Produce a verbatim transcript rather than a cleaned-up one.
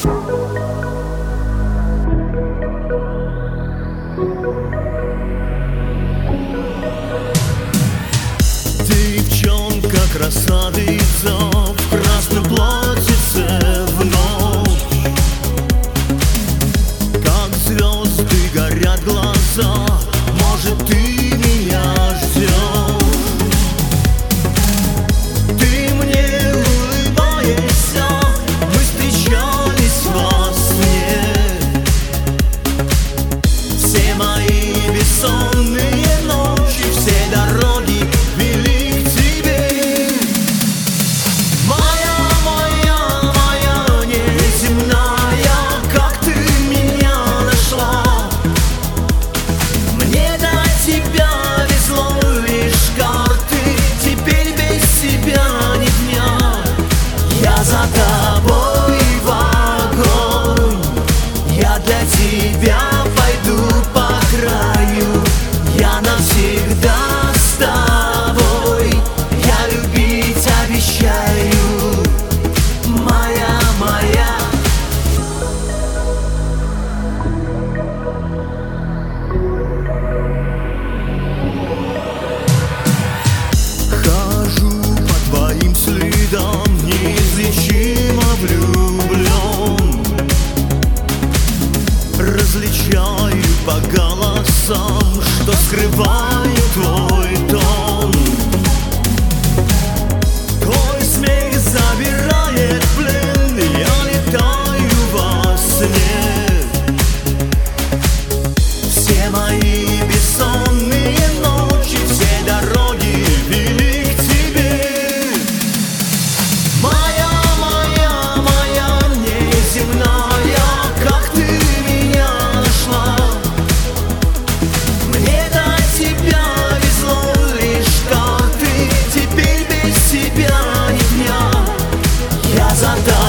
Девчонка, красавица в красном платьице в ночь. Как звезды горят глаза, может, ты меня ждешь. Ты мне улыбаешься, мы встречались во сне. Все мои бессонные ночи, все дороги вели к тебе. Моя, моя, моя неземная, как ты меня нашла. Мне до тебя везло лишь карты, теперь без тебя ни дня. Я за тобой в огонь, я для тебя пойду по краю. Я навсегда с тобой, я любить обещаю. Моя, моя. Хожу по твоим следам, неизлечимо влюблен. Различаю по голосам, что скрывает твой тон. Твой смех забирает в плен, я летаю во сне. Все мои бессонные ночи, все дороги вели к тебе. Моя, моя, моя неземная, как ты меня нашла. Мне до тебя везло лишь карты, теперь без тебя ни дня. Я за тобой